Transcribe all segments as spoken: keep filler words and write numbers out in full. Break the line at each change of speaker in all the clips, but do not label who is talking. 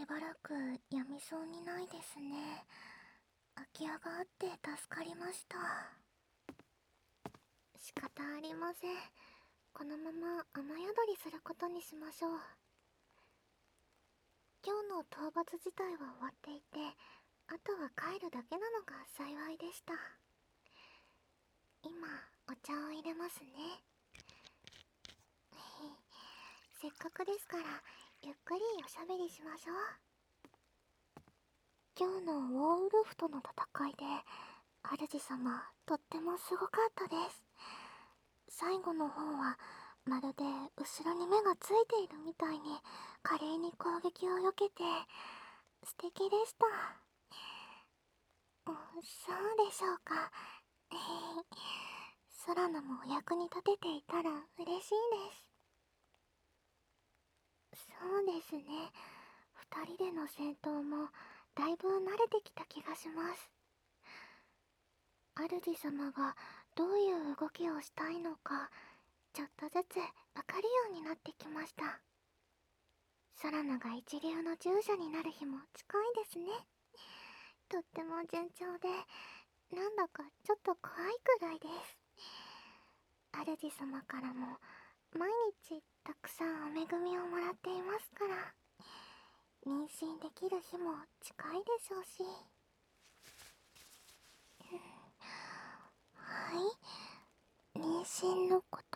ばらくやみそうにないですね。空き家があって助かりました。仕方ありません。このまま雨宿りすることにしましょう。今日の討伐自体は終わっていて、あとは帰るだけなのが幸いでした。今お茶を入れますね。せっかくですからゆっくりおしゃべりしましょう。今日のウォーウルフとの戦いで主様とってもすごかったです。最後の方はまるで後ろに目がついているみたいに華麗に攻撃を避けて素敵でした。うん、そうでしょうか。ソラナもお役に立てていたら嬉しいです。そうですね。二人での戦闘もだいぶ慣れてきた気がします。主様がどういう動きをしたいのかちょっとずつわかるようになってきました。ソラナが一流の従者になる日も近いですね。とっても順調で、なんだかちょっと怖いくらいです。主様からも毎日たくさんお恵みをもらっていますから、妊娠できる日も近いでしょうし。はい、妊娠のこと、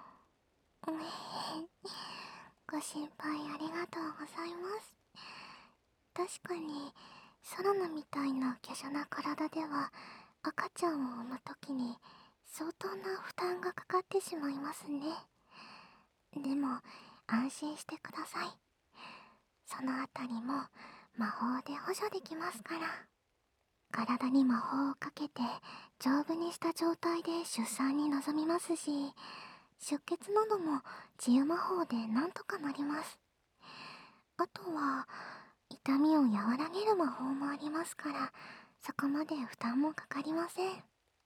ご心配ありがとうございます。確かにソラナみたいな華奢な体では赤ちゃんを産むときに相当な負担がかかってしまいますね。でも安心してください。そのあたりも魔法で補助できますから。体に魔法をかけて丈夫にした状態で出産に臨みますし、出血なども治癒魔法でなんとかなります。あとは痛みを和らげる魔法もありますから、そこまで負担もかかりません。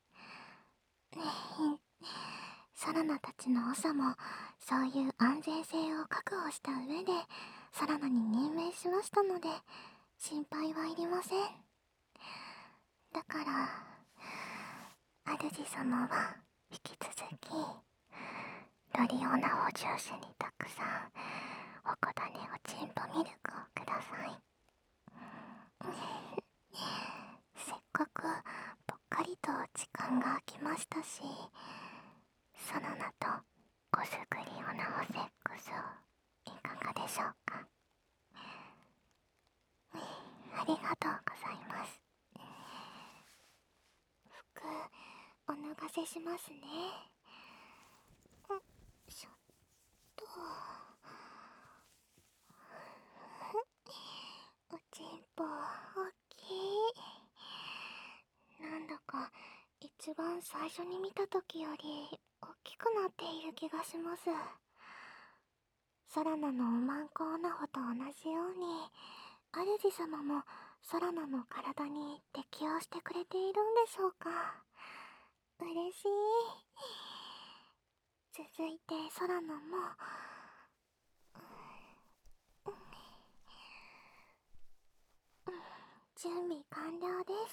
ソラナたちの長もそういう安全性を確保した上でソラナに任命しましたので、心配はいりません。だから主様は引き続きロリオナを中心にたくさんおこだねおちんぽミルクをください。せっかくぽっかりと時間が空きましたし、ソナナとコスグリオナホセックスをいかがでしょうか。ありがとうございます。服お脱がせしますね。んちょっとおちんぽ大きい。なんだか一番最初に見た時より大きくなっている気がします。ソラナのおまんこオナホと同じように主様もソラナの体に適応してくれているんでしょうか。嬉しい。続いてソラナも準備完了です。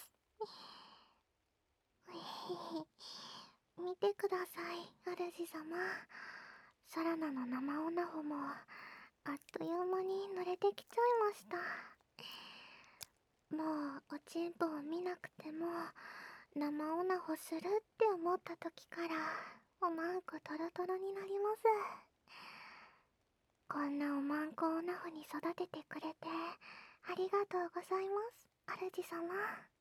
見てください、主様。ソラナの生オナホもあっという間に濡れてきちゃいました。もうおちんぽを見なくても生オナホするって思った時からおまんこトロトロになります。こんなおまんこオナホに育ててくれてありがとうございます、主様。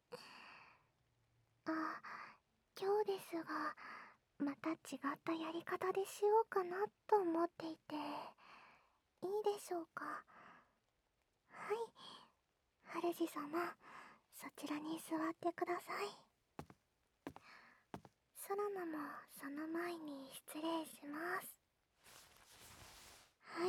あ、今日ですがまた違ったやり方でしようかなと思っていて、いいでしょうか。はい、主様、そちらに座ってください。ソラナもその前に失礼します。はい、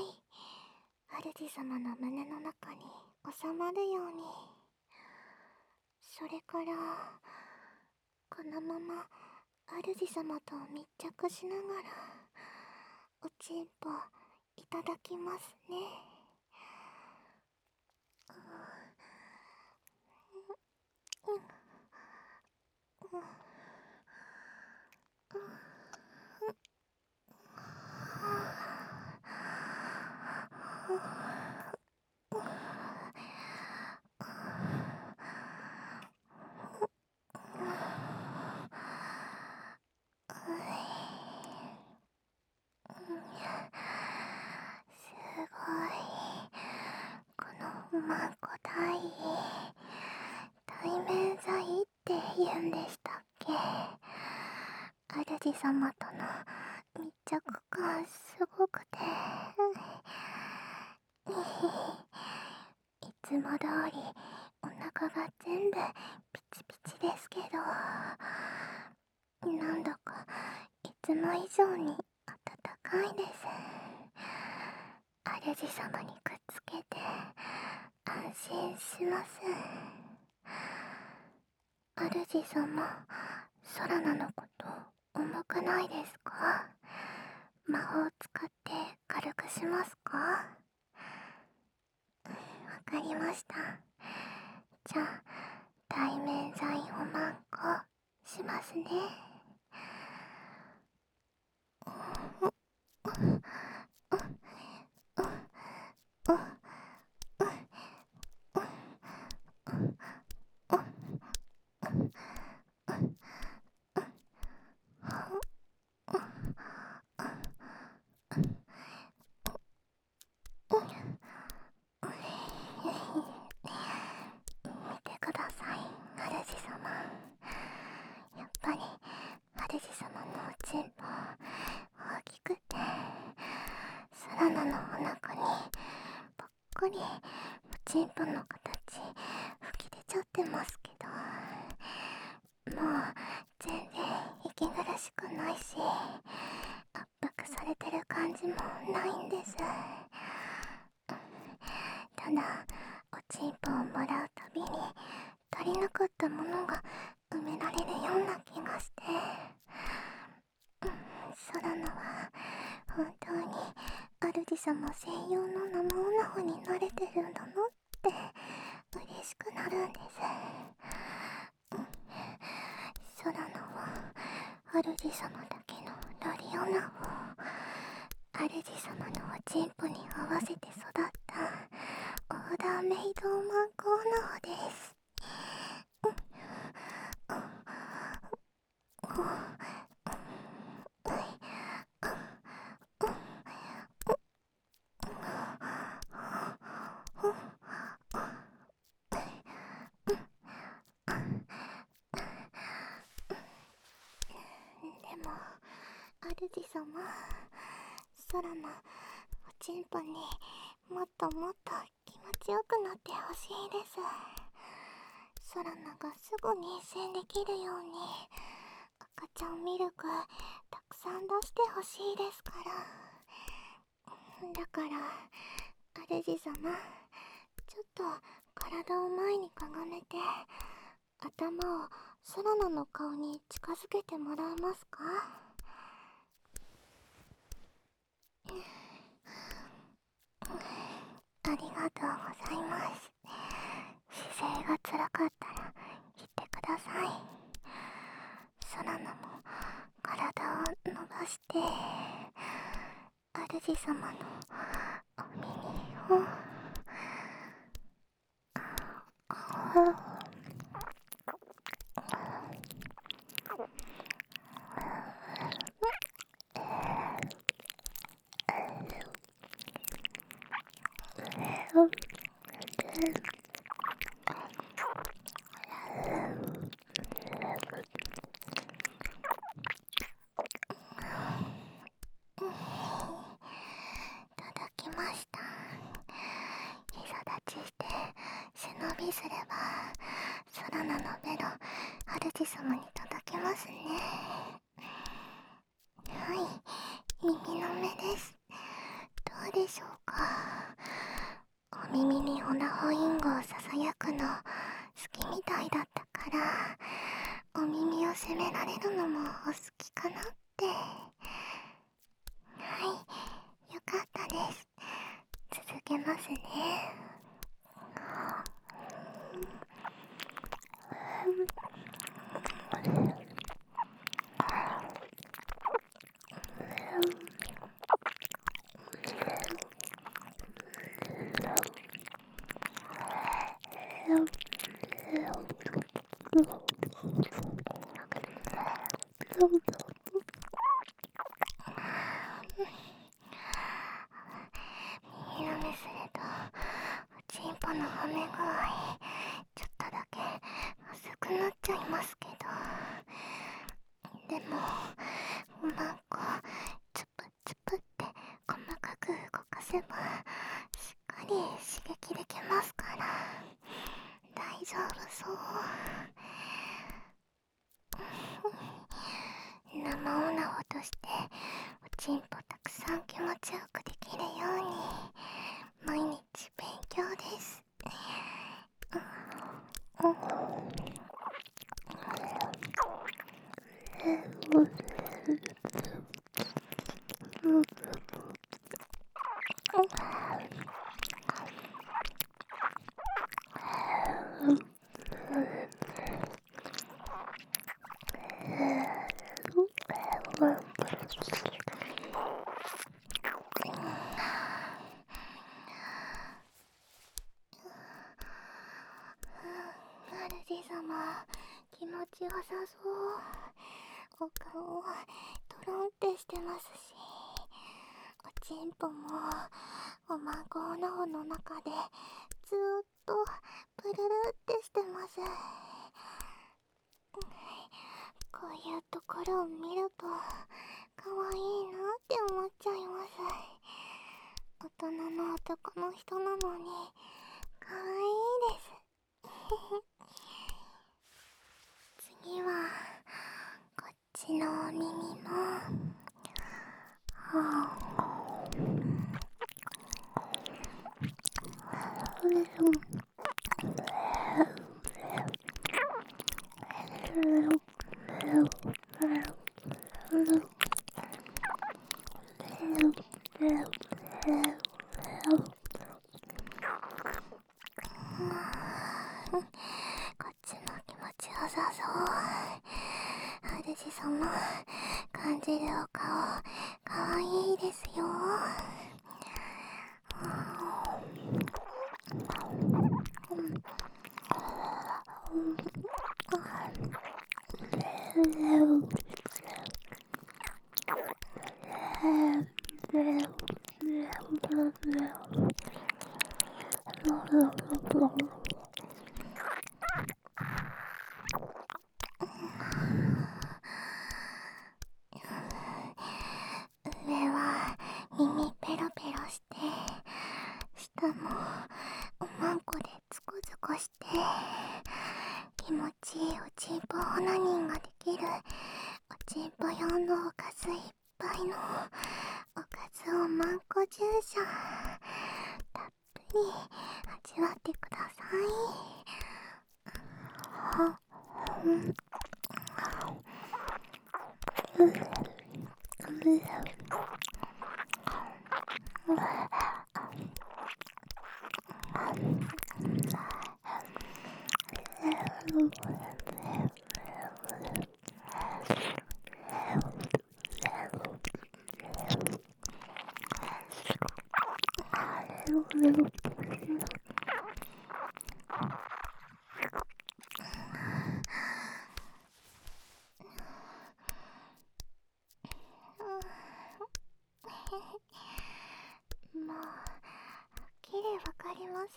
主様の胸の中に収まるように。それからこのまま主様と密着しながらおちんぽいただきますね。 まこ体対面剤って言うんでしたっけ。主様との密着感すごくていつも通りお腹が全部ピチピチですけど、なんだかいつも以上に温かいです。主様にくっつけて安心します。主様、ソラナのこと重くないですか？魔法使って軽くしますか？わかりました。じゃあ対面剤をまんこしますね。見てください、主様。やっぱり主様のおちんぽ大きくて、ソラナのお腹にぽっこりおちんぽの形吹き出ちゃってますけど、もう全然息苦しくないし、圧迫されてる感じもないんです。ただおちんぽをもらうたびに足りなかったものが埋められるような気がして、ソラナは本当に主様専用の生オナホに慣れてるんだなって嬉しくなるんです。ソラナは主様だけのロリオナホ、主様のおちんぽに合わせて育ったオーダーメイドマンコオナホです。でも主様、ソラのおちんぽにもっともっと気持ちよくなってほしいです。ソラナがすぐ妊娠できるように赤ちゃんミルクたくさん出してほしいですから。だから主様、ちょっと体を前にかがめて頭をソラナの顔に近づけてもらえますか？ありがとうございます。姿勢が辛かったら言ってください。ソラナも体を伸ばして主様のお耳を届きました。膝立ちして背伸びすればソラナのベロ主様に届きますね。はい、耳の目です。どうでしょうか？お耳にオナホインゴをささやくの好きみたいだったから、お耳を責められるのもお好きかなって。はい、よかったです。続けますね。 するとおちんぽの褒め具合ちょっとだけ浅くなっちゃいますけど、でもおまんこつぷつぷって細かく動かせばしっかり刺激できますから大丈夫そう。生オナホとしておちんぽたくさん気持ちよくできるように毎日勉強です。主様、気持ちよさそう。お顔トロンってしてますし、おちんぽもおまんこの方の中でずーっとプルルってしてます。こういうところを見るとかわいいなって思っちゃいます。大人の男の人なのにかわいいです。次はこっちのお耳もはこっちも気持ちよさそう。主様、感じるお顔かわいいですよ。上は耳ペロペロして、下もおまんこでつこつこして、気持ちいいおちんぽオナニーができるおちんぽ用のおかずいっぱいのおかずをまんこ注射たっぷり味わってください。はうんもうはっきりわかります。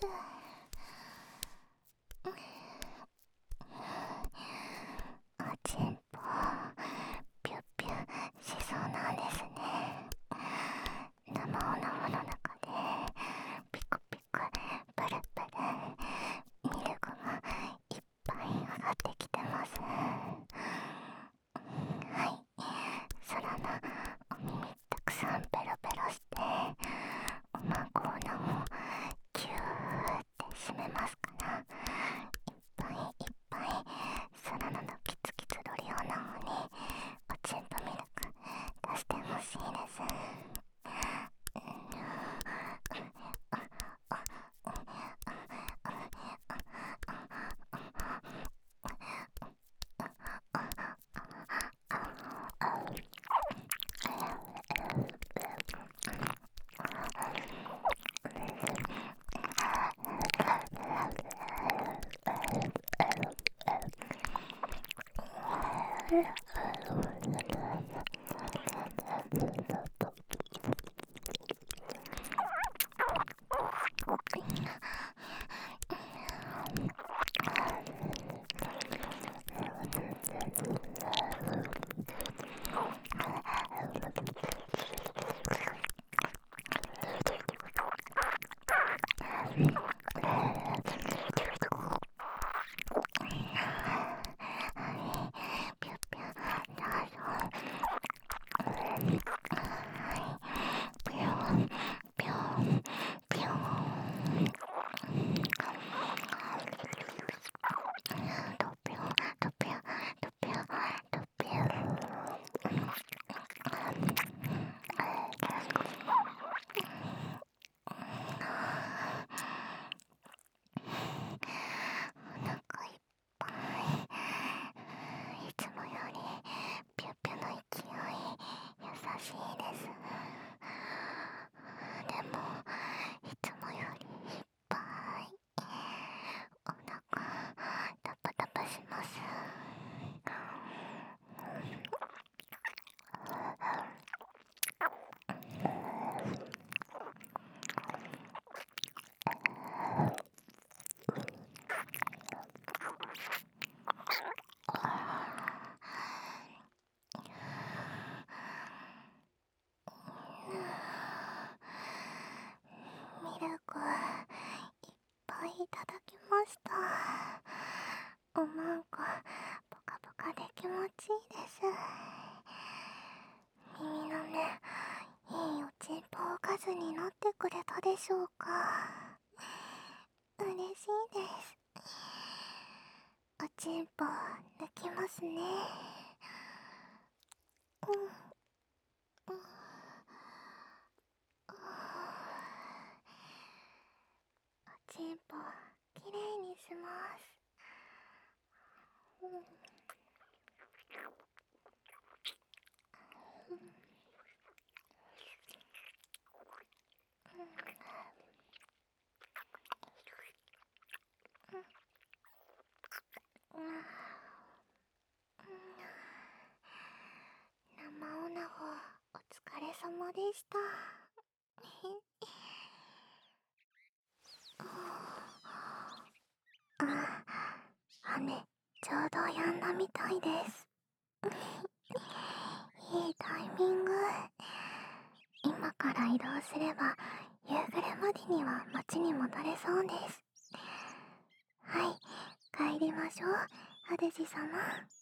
おちんぽピュッピュしそうなんですね。生おなほの中でピクピクプルプルミルクがいっぱい上がってきてます。はい、空のお耳たくさんペロペロしておまんこのをキューって締めますから、いっぱいいっぱい空ののキツキツドリオの方におちんぽミルク出してほしいです。 スになってくれたでしょうか。嬉しいです。おちんぽ抜きますね。うんうん。おちんぽきれいにします。うん。うん。生オナゴお疲れ様でした。あ、雨ちょうど止んだみたいです。いいタイミング。今から移動すれば夕暮れまでには町に戻れそうです。はい、帰りましょう、主様。